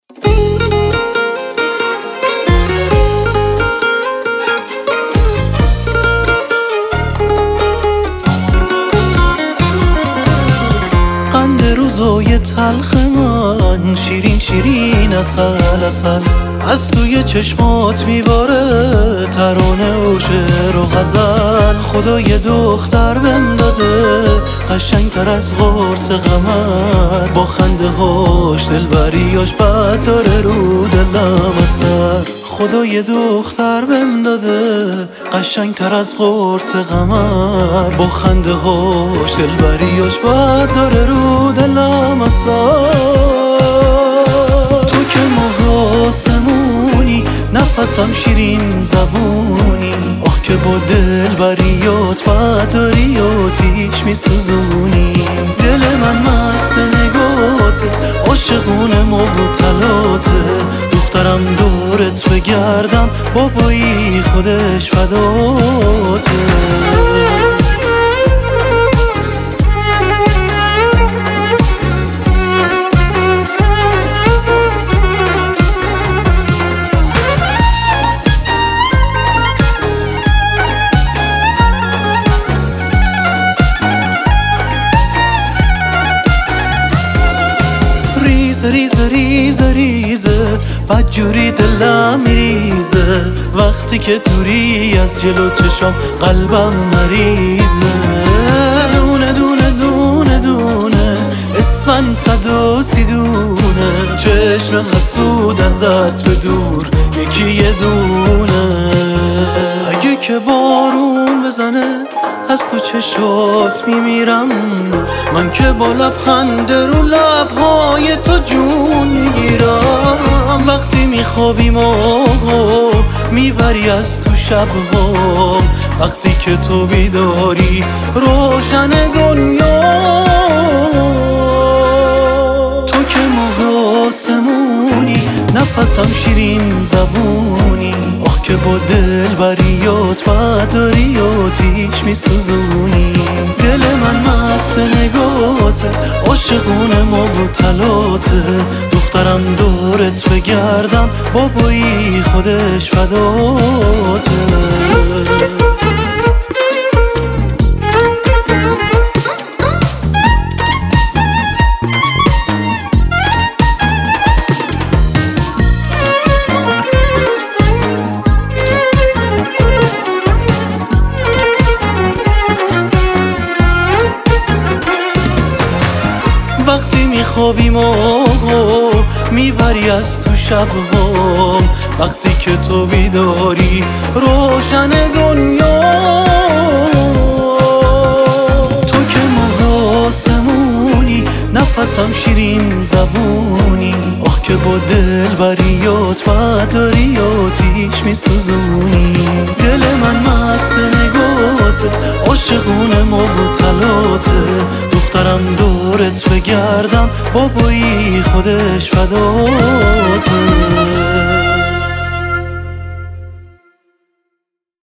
قند روزای تلخ من شیرین شیرین اصل اصل از توی چشمات میباره ترانه و شعر و غزل. خدا یه دختر بهم داده قشنگتر از قرص قمر، با خنده هاش دلبریاش بد داره رو دلم اثر. خدا یه دختر بهم داده قشنگتر از قرص قمر، با خنده هاش دلبریاش بد داره رو دلم اثر. تو که ماه آسمونی نفسم شیرین زبونی، آخ که با دلبریات بد داری آتیش میسوزونی. دل من مست نگاته عاشقونه مبتلاته، دخترم دورت بگردم بابایی خودش فداته. ریزه ریزه ریزه بدجوری دلم میریزه، وقتی که دوری از جلو چشم قلبم مریزه. دونه دونه دونه دونه اسمن 130 دونه، چشم حسود ازت به دور یکی یه دونه. اگه که بارون بزنه از تو چشات میمیرم، من که با لبخند رو لبهای تو جون میگیرم. وقتی میخوابیم آقا میبری از تو شبها، وقتی که تو بیداری روشن دنیا. تو که ماه آسمونی نفسم شیرین زبونی، آخ که با دلبریات بد داری آتیش میسوزونی. دل من مست نگاته عاشقونه مبتلاته، دخترم دورت بگردم بابایی خودش فداته. وقتی میخوابیم آقا میبری از تو شبهام، وقتی که تو بیداری روشن دنیا. تو که ماه آسمونی نفسم شیرین زبونی، آخ که با دلبریات بد داری آتیش میسوزونی. دل من مست نگاته عاشقونه مبتلاته، دخترم دورت بگردم بابایی خودش فداته.